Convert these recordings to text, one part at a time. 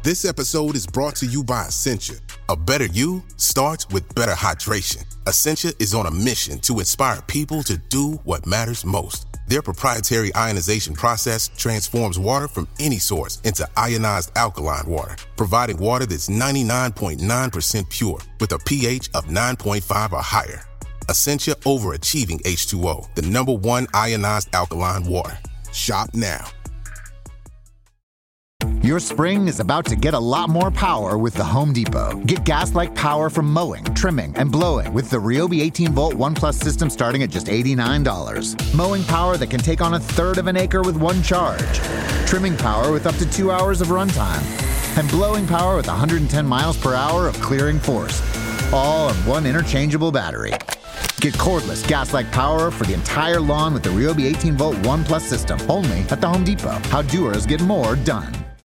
This episode is brought to you by Essentia. A better you starts with better hydration. Essentia is on a mission to inspire people to do what matters most. Their proprietary ionization process transforms water from any source into ionized alkaline water, providing water that's 99.9% pure with a pH of 9.5 or higher. Essentia Overachieving H2O, the #1 ionized alkaline water. Shop now. Your spring is about to get a lot more power with the Home Depot. Get gas-like power from mowing, trimming, and blowing with the Ryobi 18-volt ONE+ system starting at just $89. Mowing power that can take on a third of an acre with one charge. Trimming power with up to 2 hours of runtime. And blowing power with 110 miles per hour of clearing force. All on one interchangeable battery. Get cordless gas-like power for the entire lawn with the Ryobi 18-volt ONE+ system. Only at the Home Depot. How doers get more done.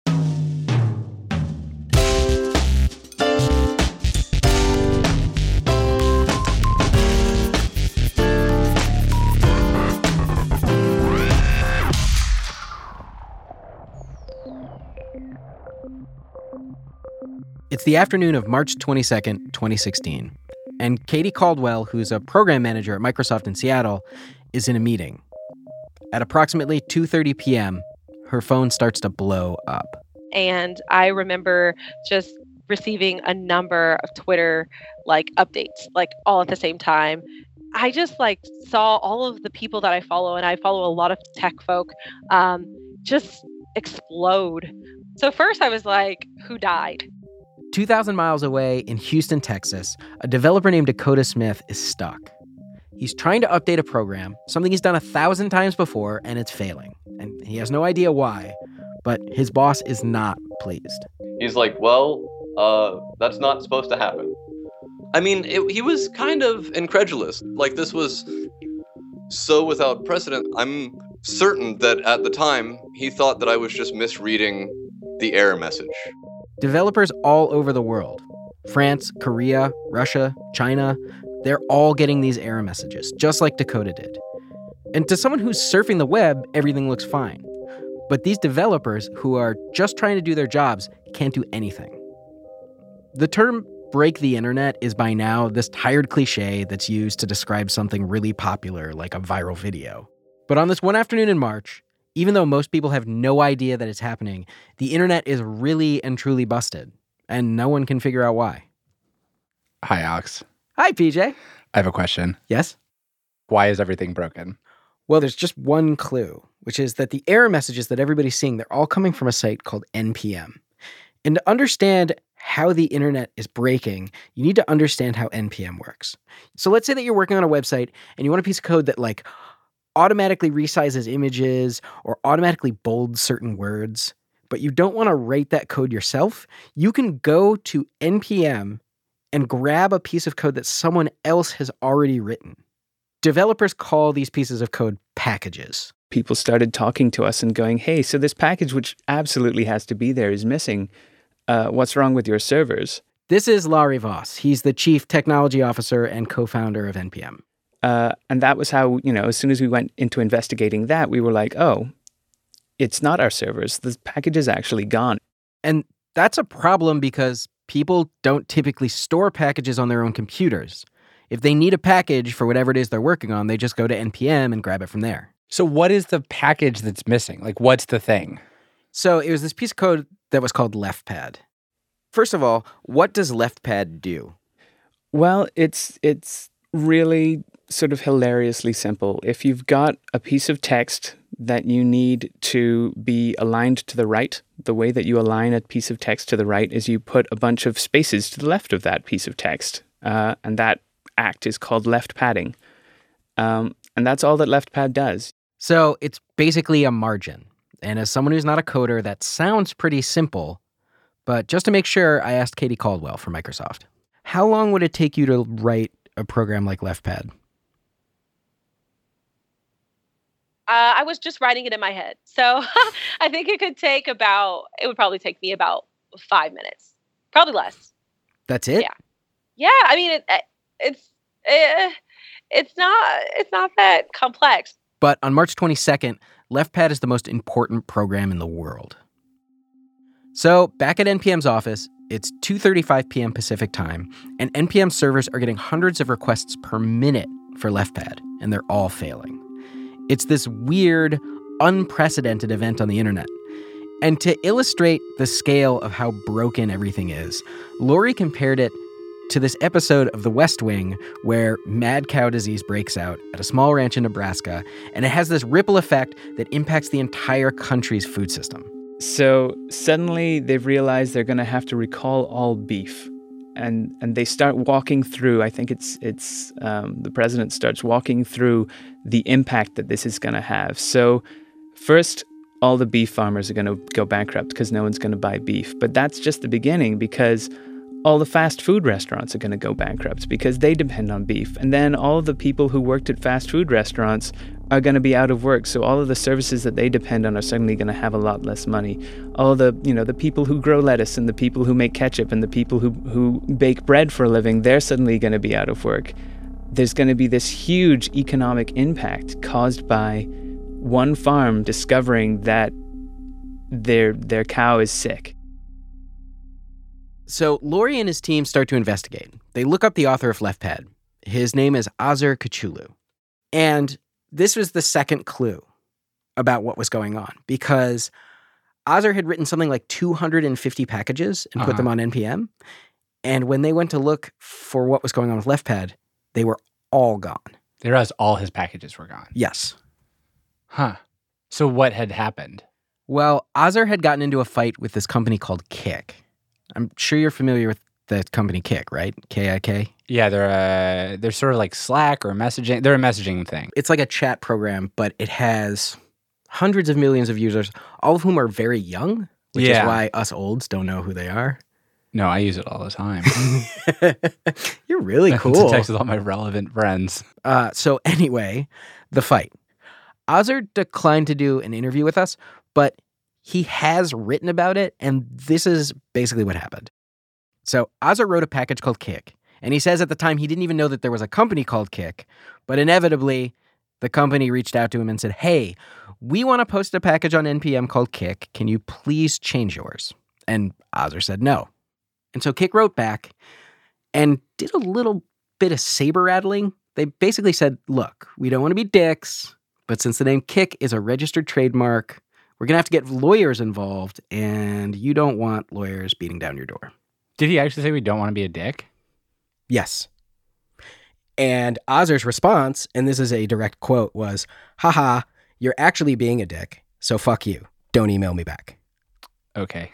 It's the afternoon of March 22nd, 2016, and Katie Caldwell, who's a program manager at Microsoft in Seattle, is in a meeting. At approximately 2:30 p.m., her phone starts to blow up. And I remember just receiving a number of Twitter updates, all at the same time. I just saw all of the people that I follow, and I follow a lot of tech folk, just explode. So first I was like, who died? 2,000 miles away in Houston, Texas, a developer named Dakota Smith is stuck. He's trying to update a program, something he's done 1,000 times before, and it's failing. And he has no idea why, but his boss is not pleased. He's like, that's not supposed to happen. I mean, he was kind of incredulous. This was so without precedent. I'm certain that at the time, he thought that I was just misreading the error message. Developers all over the world, France, Korea, Russia, China, they're all getting these error messages, just like Dakota did. And to someone who's surfing the web, everything looks fine. But these developers who are just trying to do their jobs can't do anything. The term break the internet is by now this tired cliche that's used to describe something really popular like a viral video. But on this one afternoon in March, even though most people have no idea that it's happening, the internet is really and truly busted, and no one can figure out why. Hi, Alex. Hi, PJ. I have a question. Yes? Why is everything broken? Well, there's just one clue, which is that the error messages that everybody's seeing, they're all coming from a site called NPM. And to understand how the internet is breaking, you need to understand how NPM works. So let's say that you're working on a website and you want a piece of code that automatically resizes images or automatically bolds certain words, but you don't want to write that code yourself. You can go to NPM and grab a piece of code that someone else has already written. Developers call these pieces of code packages. People started talking to us and going, hey, so this package, which absolutely has to be there, is missing. What's wrong with your servers? This is Laurie Voss. He's the chief technology officer and co-founder of NPM. And that was how, as soon as we went into investigating that, we were like, oh, it's not our servers. The package is actually gone. And that's a problem because people don't typically store packages on their own computers. If they need a package for whatever it is they're working on, they just go to NPM and grab it from there. So what is the package that's missing? What's the thing? So it was this piece of code that was called LeftPad. First of all, what does LeftPad do? Well, it's really sort of hilariously simple. If you've got a piece of text that you need to be aligned to the right, the way that you align a piece of text to the right is you put a bunch of spaces to the left of that piece of text. And that act is called left padding. And that's all that LeftPad does. So it's basically a margin. And as someone who's not a coder, that sounds pretty simple. But just to make sure, I asked Katie Caldwell from Microsoft, how long would it take you to write a program like LeftPad? I was just writing it in my head. So I think it would probably take me about 5 minutes. Probably less. That's it? Yeah. Yeah. I mean, it's not that complex. But on March 22nd, LeftPad is the most important program in the world. So back at NPM's office, it's 2:35 p.m. Pacific time, and NPM servers are getting hundreds of requests per minute for LeftPad, and they're all failing. It's this weird, unprecedented event on the internet. And to illustrate the scale of how broken everything is, Lori compared it to this episode of The West Wing where mad cow disease breaks out at a small ranch in Nebraska, and it has this ripple effect that impacts the entire country's food system. So suddenly they've realized they're going to have to recall all beef. And they start walking through, I think it's the president starts walking through the impact that this is going to have. So first, all the beef farmers are going to go bankrupt because no one's going to buy beef. But that's just the beginning, because all the fast food restaurants are going to go bankrupt because they depend on beef. And then all of the people who worked at fast food restaurants are going to be out of work. So all of the services that they depend on are suddenly going to have a lot less money. All the people who grow lettuce and the people who make ketchup and the people who bake bread for a living, they're suddenly going to be out of work. There's going to be this huge economic impact caused by one farm discovering that their cow is sick. So Lori and his team start to investigate. They look up the author of LeftPad. His name is Azar Kachulu. And this was the second clue about what was going on, because Azar had written something like 250 packages and put them on NPM. And when they went to look for what was going on with LeftPad, they were all gone. They realized all his packages were gone. Yes. Huh. So what had happened? Well, Azar had gotten into a fight with this company called Kik. I'm sure you're familiar with the company Kik, right? K-I-K? Yeah, they're sort of like Slack or messaging. They're a messaging thing. It's like a chat program, but it has hundreds of millions of users, all of whom are very young, which is why us olds don't know who they are. No, I use it all the time. You're really cool. To text with all my relevant friends. So anyway, the fight. Azar declined to do an interview with us, but he has written about it, and this is basically what happened. So Azar wrote a package called Kik, and he says at the time he didn't even know that there was a company called Kik, but inevitably the company reached out to him and said, hey, we want to post a package on NPM called Kik. Can you please change yours? And Azar said no. And so Kik wrote back and did a little bit of saber rattling. They basically said, look, we don't want to be dicks, but since the name Kik is a registered trademark, we're going to have to get lawyers involved, and you don't want lawyers beating down your door. Did he actually say we don't want to be a dick? Yes. And Azar's response, and this is a direct quote, was, haha, you're actually being a dick, so fuck you. Don't email me back. Okay.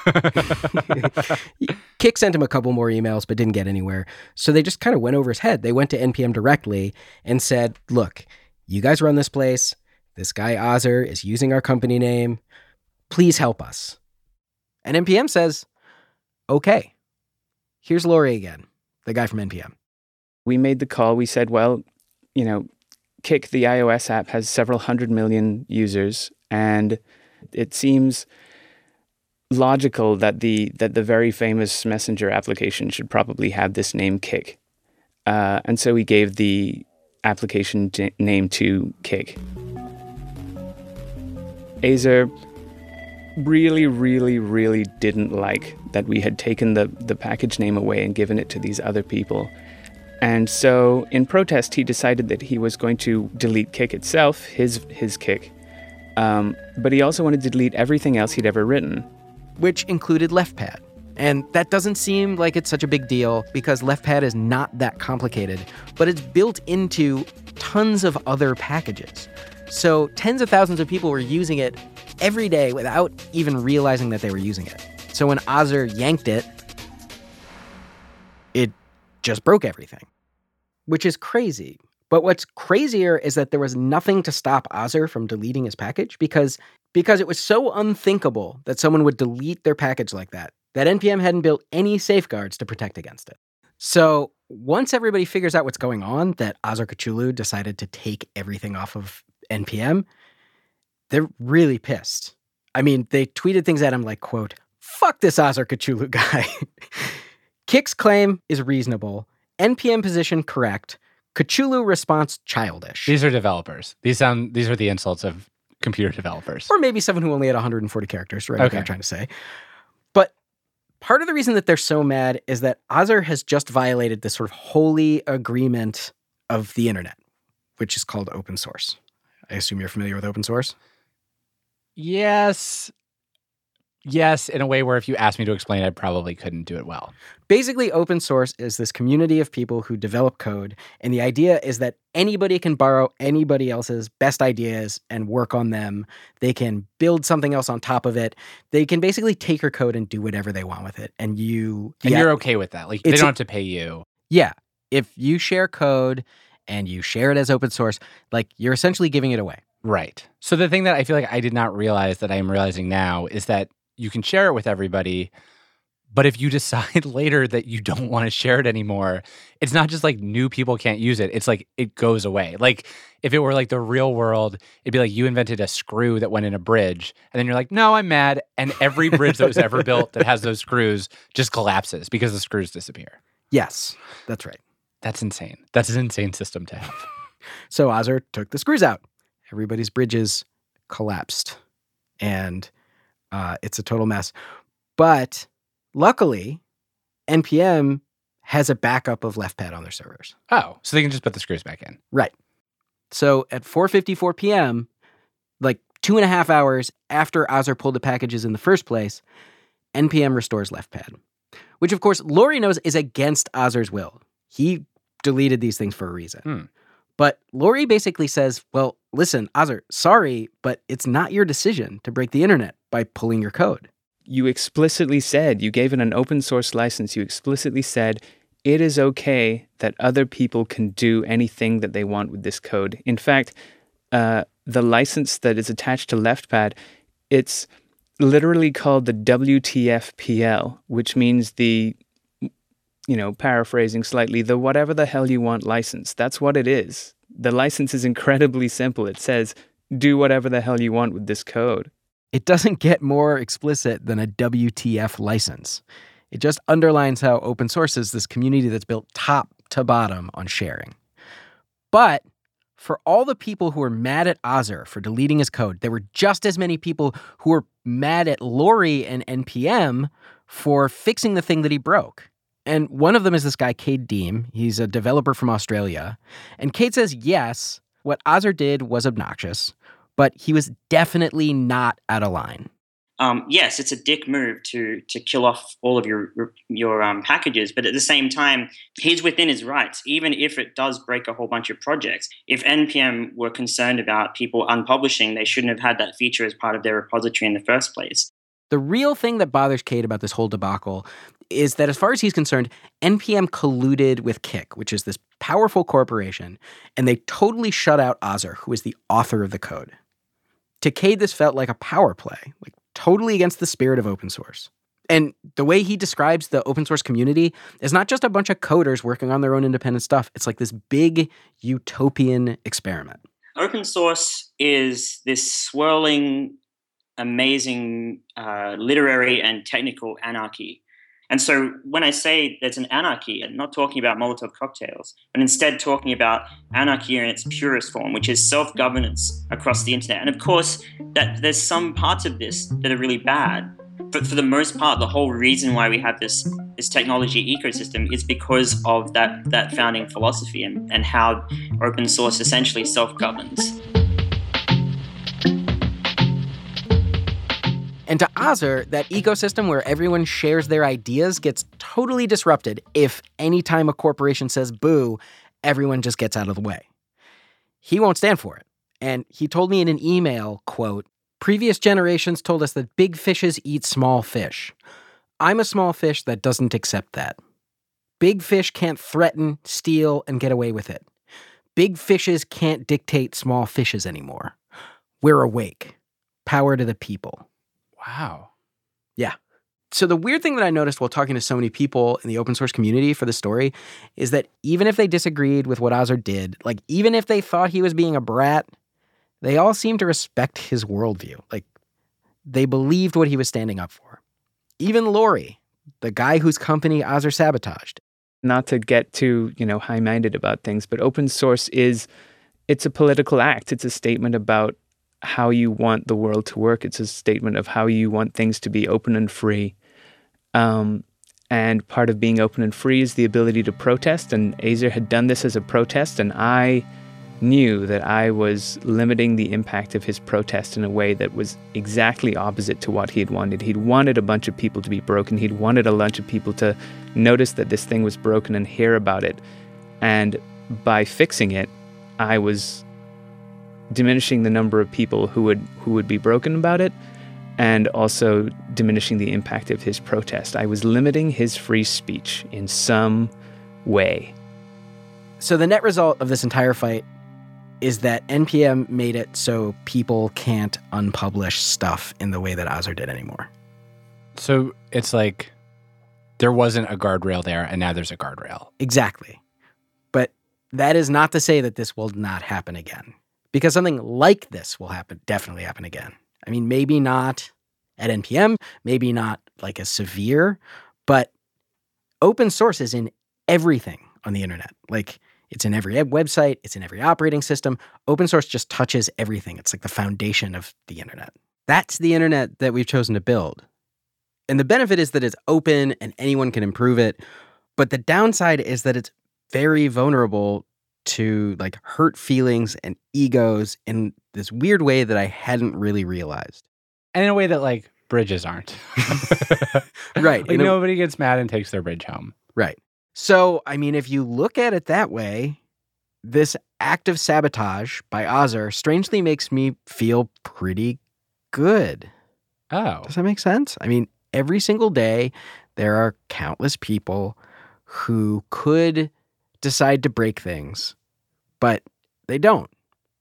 Kik sent him a couple more emails, but didn't get anywhere. So they just kind of went over his head. They went to NPM directly and said, look, you guys run this place. This guy Azar is using our company name. Please help us. And NPM says, okay. Here's Lori again, the guy from NPM. We made the call. We said, well, Kik, the iOS app, has several 100 million users, and it seems logical that the very famous Messenger application should probably have this name Kik. And so we gave the application name to Kik. Azar really, really, really didn't like that we had taken the package name away and given it to these other people. And so in protest, he decided that he was going to delete Kik itself, his Kik. But he also wanted to delete everything else he'd ever written. Which included LeftPad. And that doesn't seem like it's such a big deal because LeftPad is not that complicated, but it's built into tons of other packages. So tens of thousands of people were using it every day without even realizing that they were using it. So when Azar yanked it, it just broke everything, which is crazy. But what's crazier is that there was nothing to stop Azar from deleting his package because it was so unthinkable that someone would delete their package like that NPM hadn't built any safeguards to protect against it. So once everybody figures out what's going on, that Azar Kachulu decided to take everything off of NPM, they're really pissed. I mean, they tweeted things at him like, quote, fuck this Azar Kachulu guy. Kik's claim is reasonable. NPM position correct. Kachulu response childish. These are developers. These are the insults of computer developers. Or maybe someone who only had 140 characters, right? Okay. What I'm trying to say. Part of the reason that they're so mad is that Ozzer has just violated this sort of holy agreement of the internet, which is called open source. I assume you're familiar with open source? Yes. Yes, in a way where if you asked me to explain, I probably couldn't do it well. Basically, open source is this community of people who develop code, and the idea is that anybody can borrow anybody else's best ideas and work on them. They can build something else on top of it. They can basically take your code and do whatever they want with it. And you're okay with that. Like, they don't have to pay you. Yeah. If you share code and you share it as open source, like, you're essentially giving it away. Right. So the thing that I feel like I did not realize that I am realizing now is that you can share it with everybody, but if you decide later that you don't want to share it anymore, it's not just like new people can't use it. It's like it goes away. Like if it were like the real world, it'd be like you invented a screw that went in a bridge, and then you're like, no, I'm mad. And every bridge that was ever built that has those screws just collapses because the screws disappear. Yes, that's right. That's insane. That's an insane system to have. So Ozzer took the screws out. Everybody's bridges collapsed. And it's a total mess. But luckily, NPM has a backup of LeftPad on their servers. Oh, so they can just put the screws back in. Right. So at 4:54 p.m., like 2.5 hours after Ozzer pulled the packages in the first place, NPM restores LeftPad, which of course Laurie knows is against Ozzer's will. He deleted these things for a reason. But Laurie basically says, well, listen, Ozzer, sorry, but it's not your decision to break the internet by pulling your code. You explicitly said, you gave it an open source license, you explicitly said, it is okay that other people can do anything that they want with this code. In fact, the license that is attached to LeftPad, it's literally called the WTFPL, which means the, paraphrasing slightly, the whatever the hell you want license. That's what it is. The license is incredibly simple. It says, do whatever the hell you want with this code. It doesn't get more explicit than a WTF license. It just underlines how open source is this community that's built top to bottom on sharing. But for all the people who were mad at Ozzer for deleting his code, there were just as many people who were mad at Laurie and NPM for fixing the thing that he broke. And one of them is this guy, Cade Deem. He's a developer from Australia. And Cade says, yes, what Ozzer did was obnoxious, but he was definitely not out of line. Yes, it's a dick move to kill off all of your packages, but at the same time, he's within his rights, even if it does break a whole bunch of projects. If NPM were concerned about people unpublishing, they shouldn't have had that feature as part of their repository in the first place. The real thing that bothers Cade about this whole debacle is that as far as he's concerned, NPM colluded with Kik, which is this powerful corporation, and they totally shut out Ozzer, who is the author of the code. To Cade, this felt like a power play, like totally against the spirit of open source. And the way he describes the open source community is not just a bunch of coders working on their own independent stuff. It's like this big utopian experiment. Open source is this swirling, amazing literary and technical anarchy. And so when I say there's an anarchy, I'm not talking about Molotov cocktails, but instead talking about anarchy in its purest form, which is self-governance across the internet. And of course, that there's some parts of this that are really bad. But for the most part, the whole reason why we have this technology ecosystem is because of that founding philosophy and how open source essentially self-governs. And to Ozzer, that ecosystem where everyone shares their ideas gets totally disrupted if anytime a corporation says boo, everyone just gets out of the way. He won't stand for it. And he told me in an email, quote, "Previous generations told us that big fishes eat small fish. I'm a small fish that doesn't accept that. Big fish can't threaten, steal, and get away with it. Big fishes can't dictate small fishes anymore. We're awake. Power to the people." Wow. Yeah. So the weird thing that I noticed while talking to so many people in the open source community for the story is that even if they disagreed with what Ozzer did, like even if they thought he was being a brat, they all seemed to respect his worldview. Like they believed what he was standing up for. Even Laurie, the guy whose company Ozzer sabotaged. Not to get too, high-minded about things, but open source it's a political act. It's a statement about how you want the world to work. It's a statement of how you want things to be open and free. And part of being open and free is the ability to protest. And Azer had done this as a protest, and I knew that I was limiting the impact of his protest in a way that was exactly opposite to what he had wanted. He'd wanted a bunch of people to be broken. He'd wanted a bunch of people to notice that this thing was broken and hear about it. And by fixing it, I was diminishing the number of people who would be broken about it, and also diminishing the impact of his protest. I was limiting his free speech in some way. So the net result of this entire fight is that NPM made it so people can't unpublish stuff in the way that Azer did anymore. So it's like there wasn't a guardrail there, and now there's a guardrail. Exactly. But that is not to say that this will not happen again. Because something like this will definitely happen again. I mean, maybe not at NPM, maybe not like as severe, but open source is in everything on the internet. Like, it's in every website, it's in every operating system. Open source just touches everything. It's like the foundation of the internet. That's the internet that we've chosen to build. And the benefit is that it's open and anyone can improve it. But the downside is that it's very vulnerable to like hurt feelings and egos in this weird way that I hadn't really realized. And in a way that like bridges aren't. Right. Like nobody gets mad and takes their bridge home. Right. So, I mean, if you look at it that way, this act of sabotage by Azer strangely makes me feel pretty good. Oh. Does that make sense? I mean, every single day, there are countless people who could decide to break things, but they don't.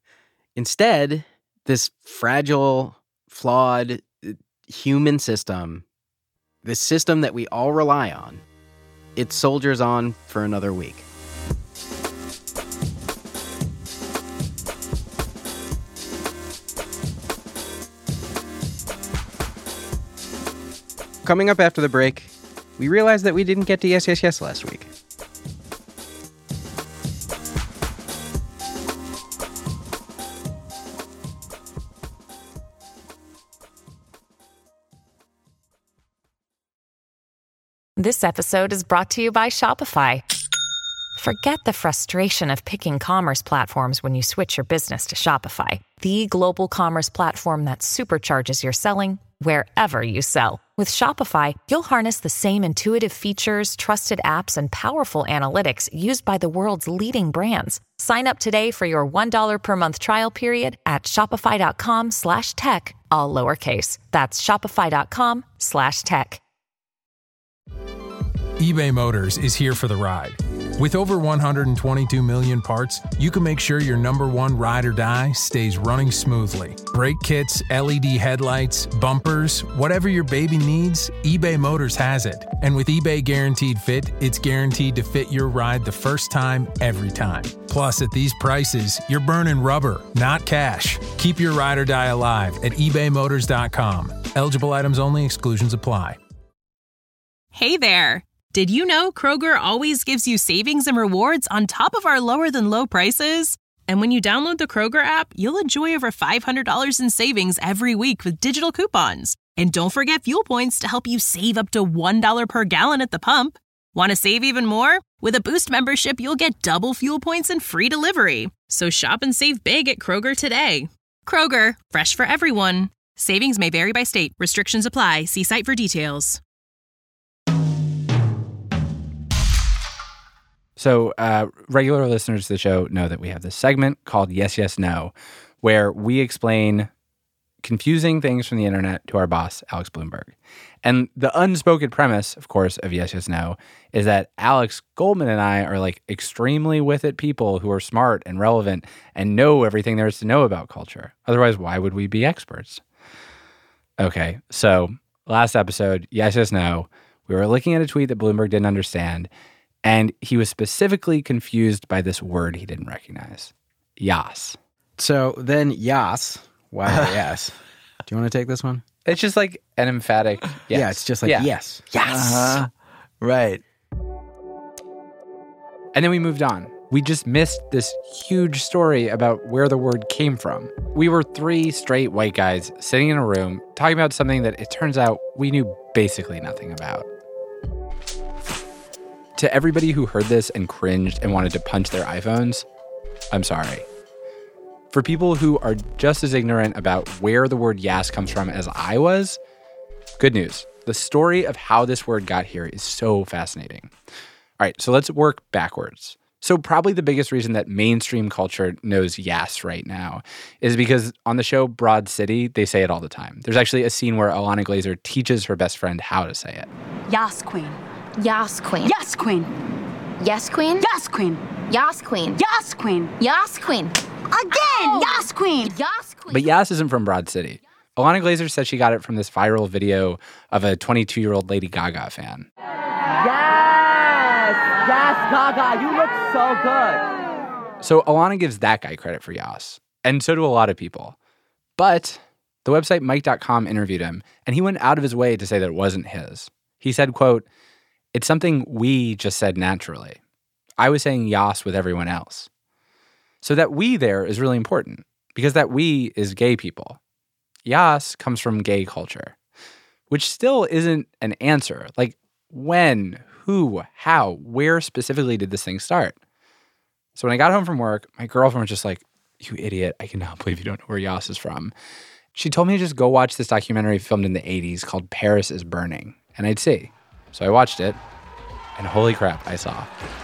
Instead, this fragile, flawed human system, this system that we all rely on, it soldiers on for another week. Coming up after the break, we realized that we didn't get to Yes, Yes, Yes last week. This episode is brought to you by Shopify. Forget the frustration of picking commerce platforms when you switch your business to Shopify, the global commerce platform that supercharges your selling wherever you sell. With Shopify, you'll harness the same intuitive features, trusted apps, and powerful analytics used by the world's leading brands. Sign up today for your $1 per month trial period at shopify.com/tech, all lowercase. That's shopify.com/tech. eBay Motors is here for the ride. With over 122 million parts, you can make sure your number one ride or die stays running smoothly. Brake kits, LED headlights, bumpers, whatever your baby needs, eBay Motors has it. And with eBay Guaranteed Fit, it's guaranteed to fit your ride the first time, every time. Plus, at these prices, you're burning rubber, not cash. Keep your ride or die alive at ebaymotors.com. Eligible items only. Exclusions apply. Hey there. Did you know Kroger always gives you savings and rewards on top of our lower-than-low prices? And when you download the Kroger app, you'll enjoy over $500 in savings every week with digital coupons. And don't forget fuel points to help you save up to $1 per gallon at the pump. Want to save even more? With a Boost membership, you'll get double fuel points and free delivery. So shop and save big at Kroger today. Kroger, fresh for everyone. Savings may vary by state. Restrictions apply. See site for details. So regular listeners to the show know that we have this segment called Yes, Yes, No, where we explain confusing things from the internet to our boss, Alex Blumberg. And the unspoken premise, of course, of Yes, Yes, No is that Alex Goldman and I are like extremely with it people who are smart and relevant and know everything there is to know about culture. Otherwise, why would we be experts? Okay, so last episode, Yes, Yes, No, we were looking at a tweet that Bloomberg didn't understand. And he was specifically confused by this word he didn't recognize. Yas. So then Yas, Y-A-S. Do you want to take this one? It's just like an emphatic yes. Yeah, it's just like yes. Yes. Right. And then we moved on. We just missed this huge story about where the word came from. We were three straight white guys sitting in a room talking about something that it turns out we knew basically nothing about. To everybody who heard this and cringed and wanted to punch their iPhones, I'm sorry. For people who are just as ignorant about where the word yas comes from as I was, good news. The story of how this word got here is so fascinating. All right, so let's work backwards. So probably the biggest reason that mainstream culture knows yas right now is because on the show Broad City, they say it all the time. There's actually a scene where Ilana Glazer teaches her best friend how to say it. Yas queen. Yas queen. Yas queen. Yes queen. Yas queen. Yas queen. Yas queen. Yas queen. Again, Yas queen. Yas queen. But yas isn't from Broad City. Ilana Glazer says she got it from this viral video of a 22-year-old Lady Gaga fan. Yes, Gaga, you look so good. So Ilana gives that guy credit for yas, and so do a lot of people. But the website Mike.com interviewed him, and he went out of his way to say that it wasn't his. He said, quote, "It's something we just said naturally. I was saying yas with everyone else." So that we there is really important, because that we is gay people. Yas comes from gay culture, which still isn't an answer. Like, when, who, how, where specifically did this thing start? So when I got home from work, my girlfriend was just like, "You idiot, I cannot believe you don't know where yas is from." She told me to just go watch this documentary filmed in the 80s called Paris is Burning, and I'd see. So I watched it, and holy crap, I saw.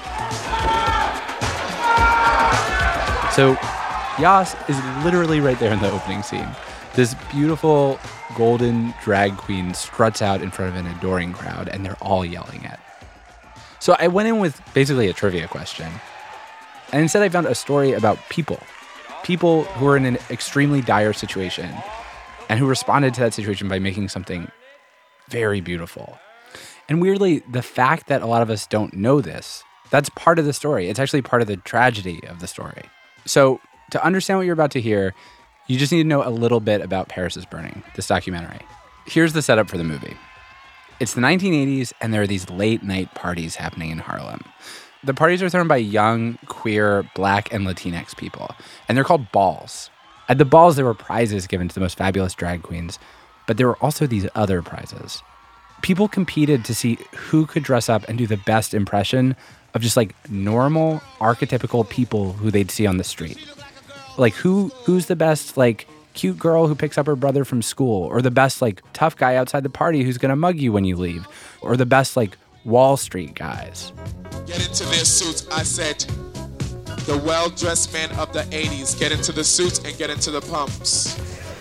So yas is literally right there in the opening scene. This beautiful golden drag queen struts out in front of an adoring crowd, and they're all yelling it. So I went in with basically a trivia question. And instead I found a story about people who are in an extremely dire situation and who responded to that situation by making something very beautiful. And weirdly, the fact that a lot of us don't know this, that's part of the story. It's actually part of the tragedy of the story. So to understand what you're about to hear, you just need to know a little bit about Paris is Burning, this documentary. Here's the setup for the movie. It's the 1980s, and there are these late-night parties happening in Harlem. The parties are thrown by young, queer, Black, and Latinx people, and they're called balls. At the balls, there were prizes given to the most fabulous drag queens, but there were also these other prizes. People competed to see who could dress up and do the best impression of just like normal, archetypical people who they'd see on the street. Like who's the best like cute girl who picks up her brother from school, or the best like tough guy outside the party who's gonna mug you when you leave, or the best like Wall Street guys. Get into their suits, I said. The well-dressed men of the 80s, get into the suits and get into the pumps.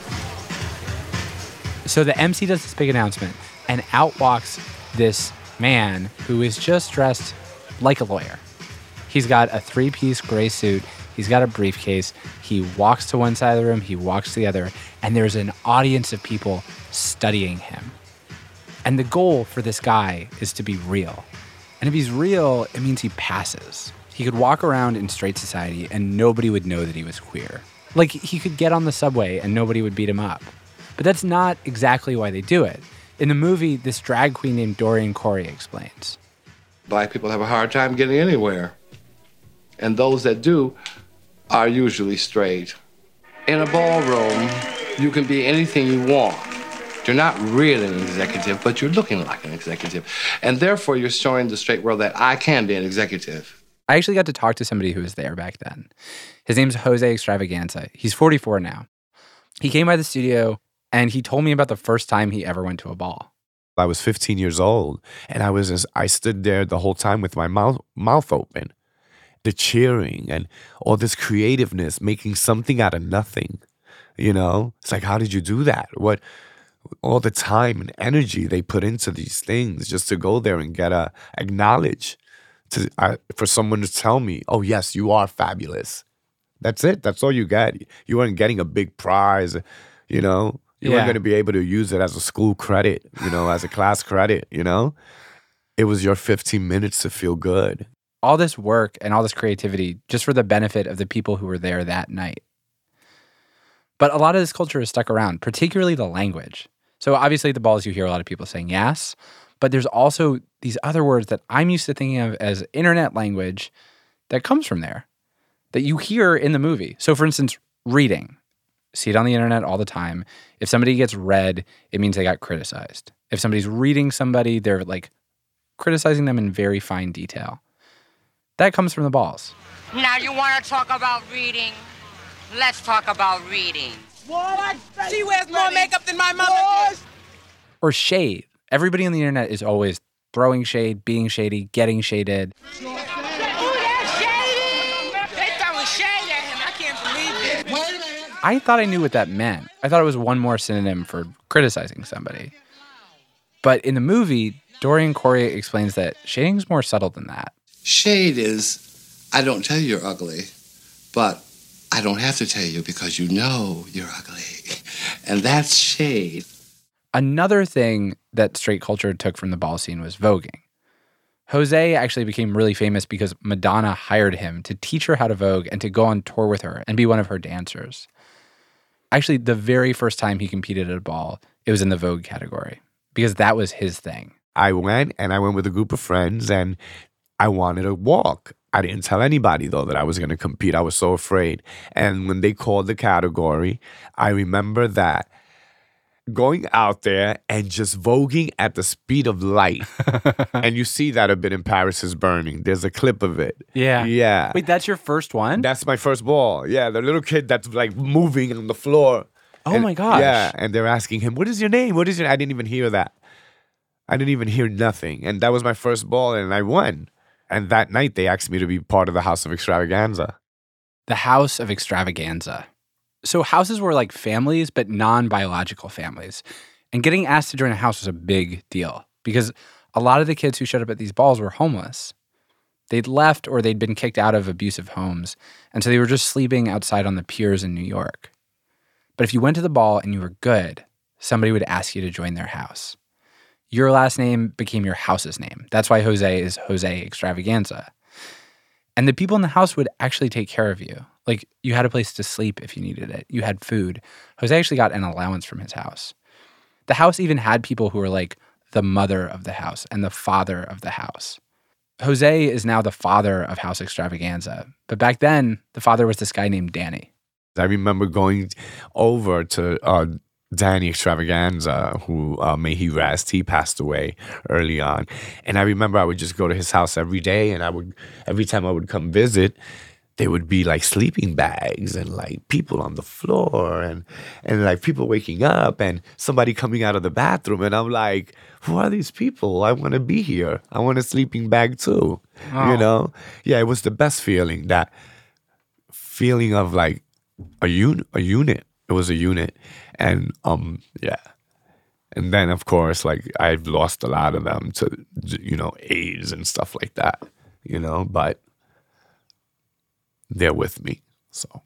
So the MC does this big announcement, and out walks this man who is just dressed like a lawyer. He's got a 3-piece gray suit. He's got a briefcase. He walks to one side of the room. He walks to the other. And there's an audience of people studying him. And the goal for this guy is to be real. And if he's real, it means he passes. He could walk around in straight society and nobody would know that he was queer. Like, he could get on the subway and nobody would beat him up. But that's not exactly why they do it. In the movie, this drag queen named Dorian Corey explains. Black people have a hard time getting anywhere. And those that do are usually straight. In a ballroom, you can be anything you want. You're not really an executive, but you're looking like an executive. And therefore, you're showing the straight world that I can be an executive. I actually got to talk to somebody who was there back then. His name's Jose Extravaganza. He's 44 now. He came by the studio, and he told me about the first time he ever went to a ball. I was 15 years old, and I stood there the whole time with my mouth open. The cheering and all this creativeness, making something out of nothing, you know? It's like, how did you do that? What, all the time and energy they put into these things just to go there and get acknowledged, for someone to tell me, oh, yes, you are fabulous. That's it. That's all you get. You weren't getting a big prize, you know? You weren't going to be able to use it as a school credit, you know, as a class credit, you know? It was your 15 minutes to feel good. All this work and all this creativity just for the benefit of the people who were there that night. But a lot of this culture is stuck around, particularly the language. So obviously at the balls you hear a lot of people saying yes, but there's also these other words that I'm used to thinking of as internet language that comes from there, that you hear in the movie. So for instance, reading. See it on the internet all the time. If somebody gets read, it means they got criticized. If somebody's reading somebody, they're like criticizing them in very fine detail. That comes from the balls. Now you want to talk about reading? Let's talk about reading. What? She wears more makeup than my mother does. Or shade. Everybody on the internet is always throwing shade, being shady, getting shaded. Ooh, that's shady! They throwing shade at him. I can't believe it. Wait a minute. I thought I knew what that meant. I thought it was one more synonym for criticizing somebody. But in the movie, Dorian Corey explains that shading's more subtle than that. Shade is, I don't tell you you're ugly, but I don't have to tell you because you know you're ugly. And that's shade. Another thing that straight culture took from the ball scene was voguing. Jose actually became really famous because Madonna hired him to teach her how to vogue and to go on tour with her and be one of her dancers. Actually, the very first time he competed at a ball, it was in the Vogue category because that was his thing. I went with a group of friends and I wanted to walk. I didn't tell anybody, though, that I was going to compete. I was so afraid. And when they called the category, I remember that going out there and just voguing at the speed of light. And you see that a bit in Paris is Burning. There's a clip of it. Yeah. Yeah. Wait, that's your first one? That's my first ball. Yeah, the little kid that's like moving on the floor. Oh, my gosh. Yeah, and they're asking him, what is your name? What is your... I didn't even hear that. I didn't even hear nothing. And that was my first ball, and I won. And that night, they asked me to be part of the House of Extravaganza. The House of Extravaganza. So houses were like families, but non-biological families. And getting asked to join a house was a big deal because a lot of the kids who showed up at these balls were homeless. They'd left or they'd been kicked out of abusive homes, and so they were just sleeping outside on the piers in New York. But if you went to the ball and you were good, somebody would ask you to join their house. Your last name became your house's name. That's why Jose is Jose Extravaganza. And the people in the house would actually take care of you. Like, you had a place to sleep if you needed it. You had food. Jose actually got an allowance from his house. The house even had people who were like the mother of the house and the father of the house. Jose is now the father of House Extravaganza. But back then, the father was this guy named Danny. I remember going over to Danny Extravaganza, who, may he rest, he passed away early on. And I remember I would just go to his house every day, and every time I would come visit, there would be like sleeping bags and like people on the floor and like people waking up and somebody coming out of the bathroom. And I'm like, who are these people? I want to be here. I want a sleeping bag too. Oh. You know? Yeah, it was the best feeling, that feeling of like a unit. It was a unit. And yeah. And then, of course, like I've lost a lot of them to, AIDS and stuff like that, but they're with me, so.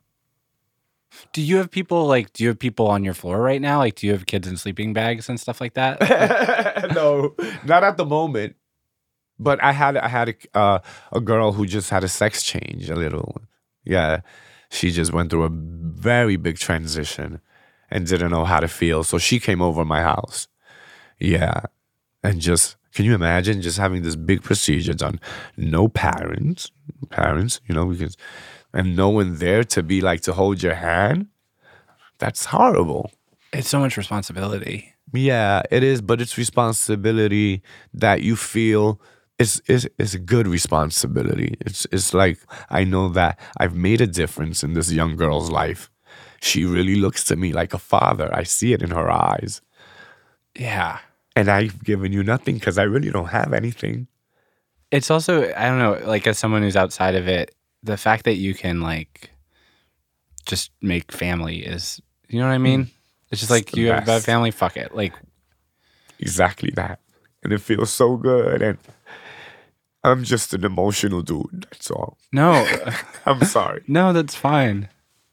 Do you have people on your floor right now? Like, do you have kids in sleeping bags and stuff like that? No, not at the moment. But I had a girl who just had a sex change a little. Yeah, she just went through a very big transition and didn't know how to feel. So she came over my house. Yeah, and just, can you imagine just having this big procedure done? No parents, because, and no one there to be like, to hold your hand. That's horrible. It's so much responsibility. Yeah, it is, but it's responsibility that you feel is a good responsibility. It's like, I know that I've made a difference in this young girl's life. She really looks to me like a father. I see it in her eyes. Yeah. And I've given you nothing because I really don't have anything. It's also, I don't know, like as someone who's outside of it, the fact that you can like just make family is, you know what I mean? It's just like, you have a family, fuck it. Like, exactly that. And it feels so good. And I'm just an emotional dude. That's all. No. I'm sorry. No, that's fine.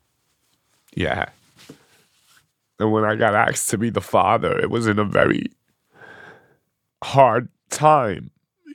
Yeah. And when I got asked to be the father, it was in a very hard time,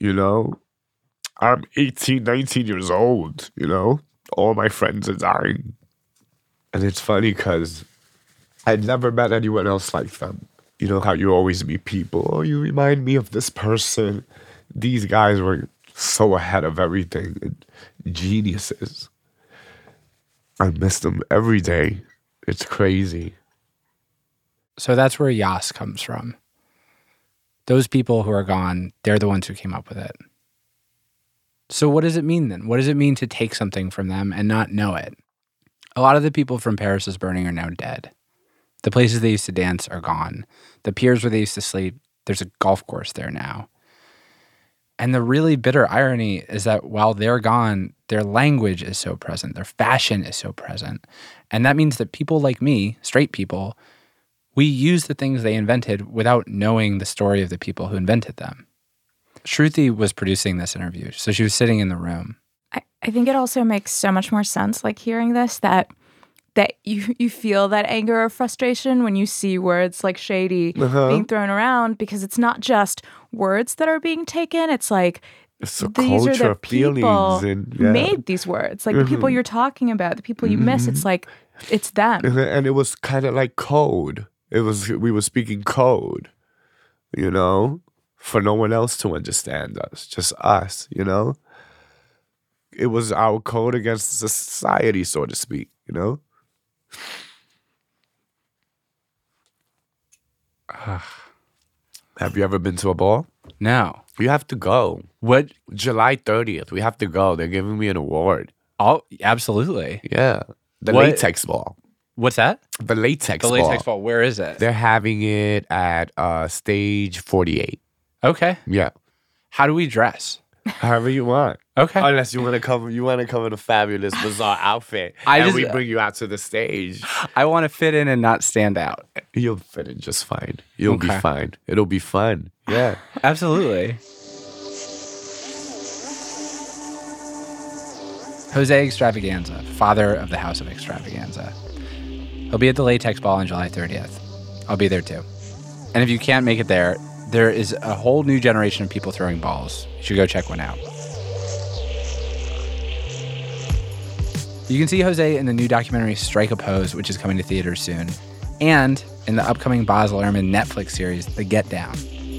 I'm 18, 19 years old, All my friends are dying. And it's funny because I'd never met anyone else like them. You know how you always meet people, oh, you remind me of this person. These guys were so ahead of everything, and geniuses. I miss them every day. It's crazy. So that's where Yas comes from. Those people who are gone, they're the ones who came up with it. So what does it mean then? What does it mean to take something from them and not know it? A lot of the people from Paris is Burning are now dead. The places they used to dance are gone. The piers where they used to sleep, there's a golf course there now. And the really bitter irony is that while they're gone, their language is so present. Their fashion is so present. And that means that people like me, straight people, we use the things they invented without knowing the story of the people who invented them. Shruti was producing this interview, so she was sitting in the room. I think it also makes so much more sense, like hearing this, that you feel that anger or frustration when you see words like shady being thrown around, because it's not just words that are being taken. It's like it's a these are the people and, who made these words. Like the people you're talking about, the people you miss. It's like it's them. And it was kind of like code. We were speaking code, you know, for no one else to understand us, just us, you know. It was our code against society, so to speak, you know. Have you ever been to a ball? No. You have to go. What? July 30th. We have to go. They're giving me an award. Oh, absolutely. Yeah. The latex ball. What's that? The latex ball. The latex ball. Where is it? They're having it at stage 48. Okay. Yeah. How do we dress? However you want. Okay. Unless you want to cover the fabulous bizarre outfit. We bring you out to the stage. I want to fit in and not stand out. You'll fit in just fine. You'll be fine. It'll be fun. Yeah. Absolutely. Jose Extravaganza, father of the House of Extravaganza. He'll be at the Latex Ball on July 30th. I'll be there too. And if you can't make it there is a whole new generation of people throwing balls. You should go check one out. You can see Jose in the new documentary Strike a Pose, which is coming to theaters soon, and in the upcoming Baz Luhrmann Netflix series, The Get Down.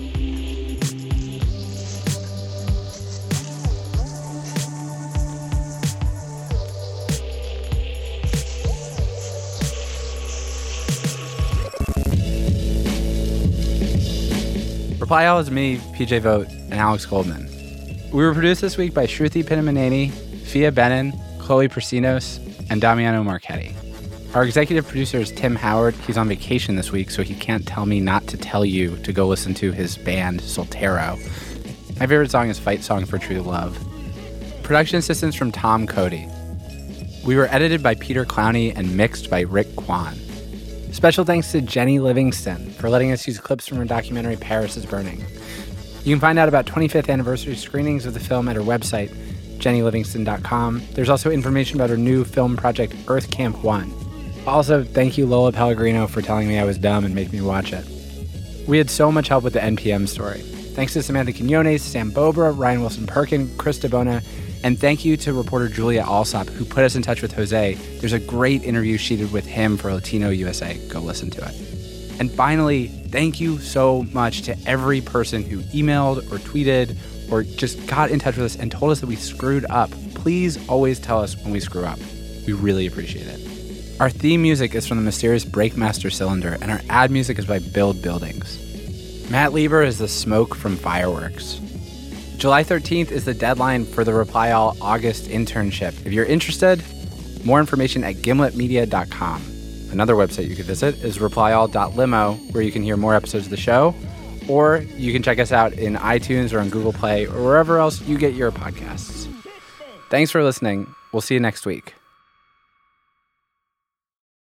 Reply All is me, PJ Vogt, and Alex Goldman. We were produced this week by Shruti Pinnamaneni, Fia Benin, Chloe Persinos, and Damiano Marchetti. Our executive producer is Tim Howard. He's on vacation this week, so he can't tell me not to tell you to go listen to his band, Soltero. My favorite song is Fight Song for True Love. Production assistance from Tom Cody. We were edited by Peter Clowney and mixed by Rick Kwan. Special thanks to Jenny Livingston for letting us use clips from her documentary Paris is Burning. You can find out about 25th anniversary screenings of the film at her website, jennylivingston.com. There's also information about her new film project, Earth Camp 1. Also, thank you, Lola Pellegrino, for telling me I was dumb and making me watch it. We had so much help with the NPM story. Thanks to Samantha Quinones, Sam Bobra, Ryan Wilson-Perkin, Chris DeBona, and thank you to reporter Julia Alsop, who put us in touch with Jose. There's a great interview she did with him for Latino USA. Go listen to it. And finally, thank you so much to every person who emailed or tweeted or just got in touch with us and told us that we screwed up. Please always tell us when we screw up. We really appreciate it. Our theme music is from the mysterious Breakmaster Cylinder, and our ad music is by Build Buildings. Matt Lieber is the smoke from fireworks. July 13th is the deadline for the Reply All August internship. If you're interested, more information at gimletmedia.com. Another website you could visit is replyall.limo, where you can hear more episodes of the show, or you can check us out in iTunes or on Google Play or wherever else you get your podcasts. Thanks for listening. We'll see you next week.